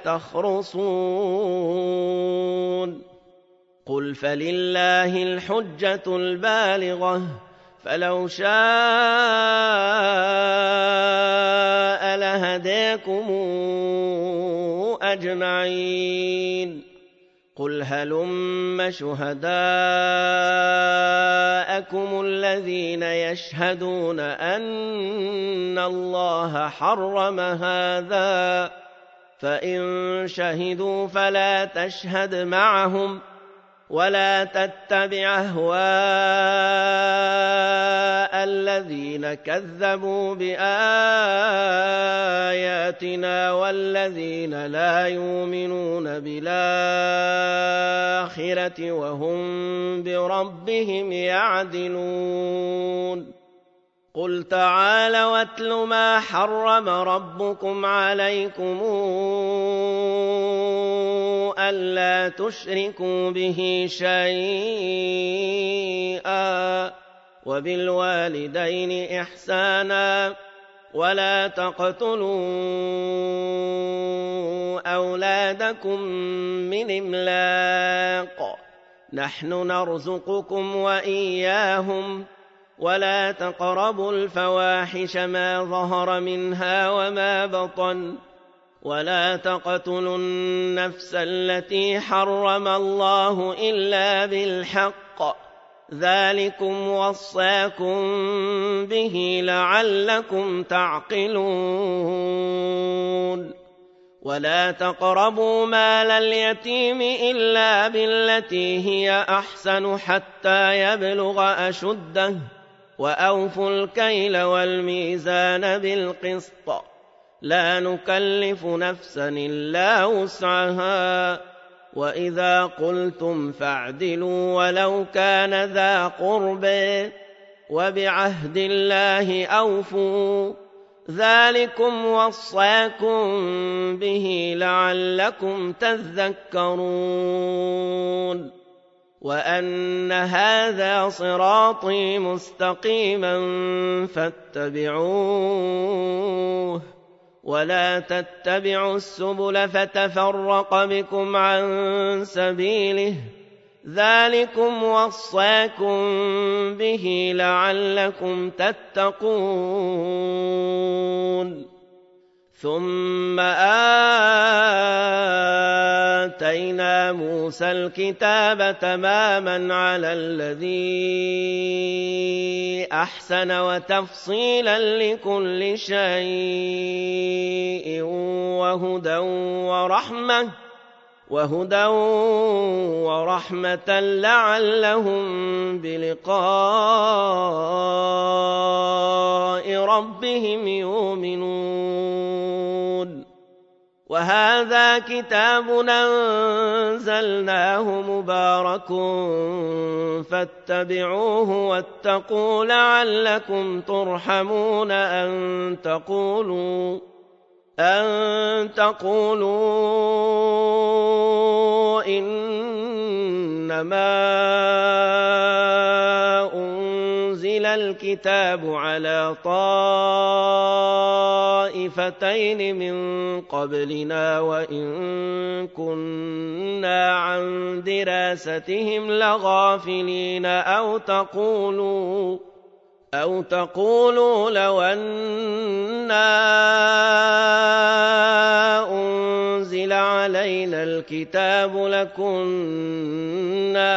تخرصون. قل فلله الحجة البالغة، فلو شاء لهداكم أجمعين. قل هلم شهداءكم الذين يشهدون أن الله حرم هذا، فإن شهدوا فلا تشهد معهم ولا تتبع أهواء الذين كذبوا بآياتنا والذين لا يؤمنون بالآخرة وهم بربهم يعدلون. قل تعالوا واتل ما حرم ربكم عليكم ألا تشركوا به شيئا وبالوالدين إحسانا ولا تقتلوا أولادكم من إملاق، نحن نرزقكم وإياهم، ولا تقربوا الفواحش ما ظهر منها وما بطن، ولا تقتلوا النفس التي حرم الله إلا بالحق، ذلكم وصاكم به لعلكم تعقلون. ولا تقربوا مال اليتيم إلا بالتي هي أحسن حتى يبلغ أشده، وأوفوا الكيل والميزان بالقسط، لا نكلف نفسا إلا وسعها، وإذا قلتم فاعدلوا ولو كان ذا قربى، وبعهد الله أوفوا، ذلكم وصاكم به لعلكم تذكرون. وأن هذا صراطي مستقيما فاتبعوه ولا تتبعوا السبل فتفرق بكم عن سبيله، ذلكم وصاكم به لعلكم تتقون. ثم آتينا موسى الكتاب تماما على الذي أحسن وتفصيلا لكل شيء وهدى ورحمة لعلهم بلقاء ربهم يؤمنون وهذا كتاب أنزلناه مبارك فاتبعوه واتقوا لعلكم ترحمون أن تقولوا إنما أنزل الكتاب على طائفتين من قبلنا وإن كنا عن دراستهم لغافلين أو تقولوا لو أنا أنزل علينا الكتاب لكنا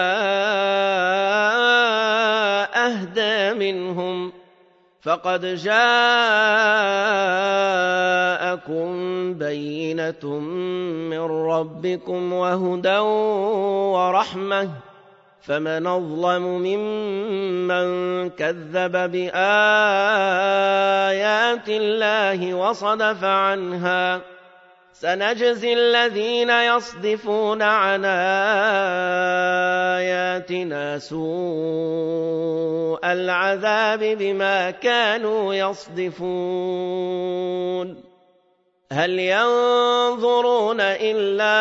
أهدى منهم فقد جاءكم بينة من ربكم وهدى ورحمة فمن أظلم ممن كذب بآيات الله وصدف عنها سنجزي الذين يصدفون عن آياتنا سوء العذاب بما كانوا يصدفون هل ينظرون إلا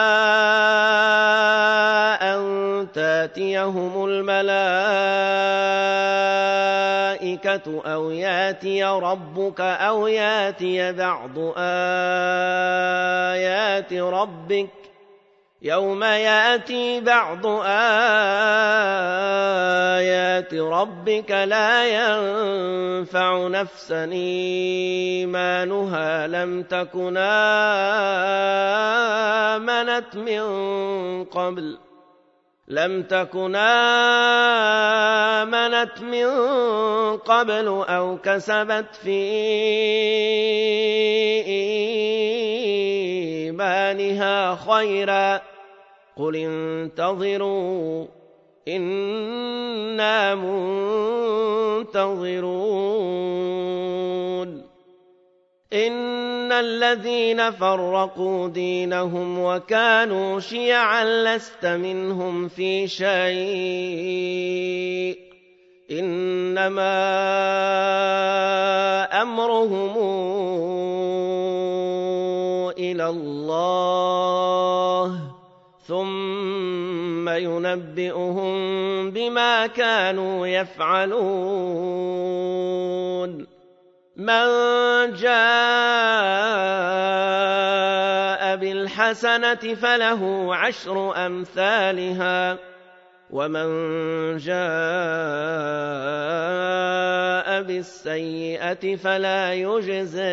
أن تاتيهم الملائكة أو ياتي ربك أو ياتي بعض آيات ربك يوم ياتي بعض آيات ربك لا ينفع نفسا إيمانها لم تكن آمنت من قبل أو كسبت في إيمانها خيرا قل انتظروا إنا منتظرون إن الذين فرقوا دينهم وكانوا شيعا لست منهم في شيء إنما أمرهم إلى الله ثم ينبئهم بما كانوا يفعلون من جاء بالحسنة فله 10 أمثالها ومن جاء بالسيئة فلا يجزى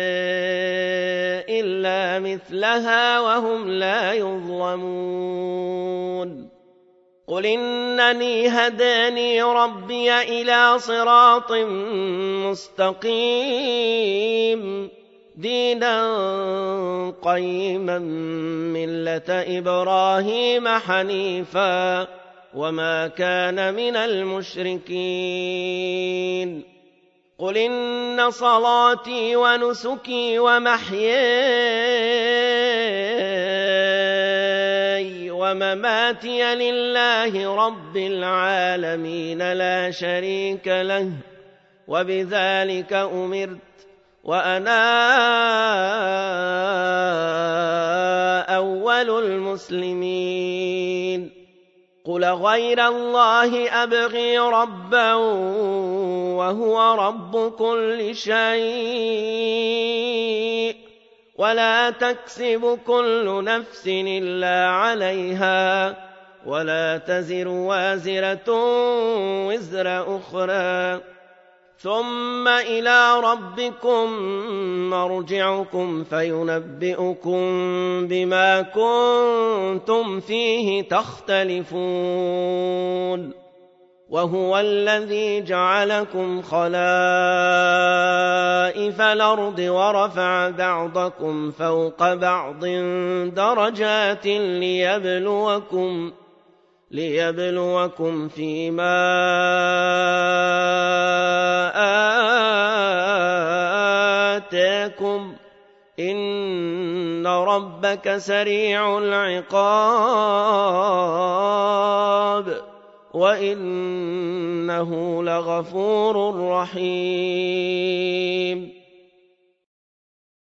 إلا مثلها وهم لا يظلمون قل إنني هداني ربي إلى صراط مستقيم دينا قيما ملة إبراهيم حنيفا وما كان من المشركين قل إن صلاتي ونسكي ومحياي ومماتي لله رب العالمين لا شريك له وبذلك أمرت وأنا أول المسلمين قل غير الله أبغي ربا وهو رب كل شيء ولا تكسب كل نفس إلا عليها ولا تزر وازرة وزر أخرى ثم إلى ربكم مرجعكم فينبئكم بما كنتم فيه تختلفون وهو الذي جعلكم خلائف الأرض ورفع بعضكم فوق بعض درجات ليبلوكم فيما آتاكم إن ربك سريع العقاب وإنه لغفور رحيم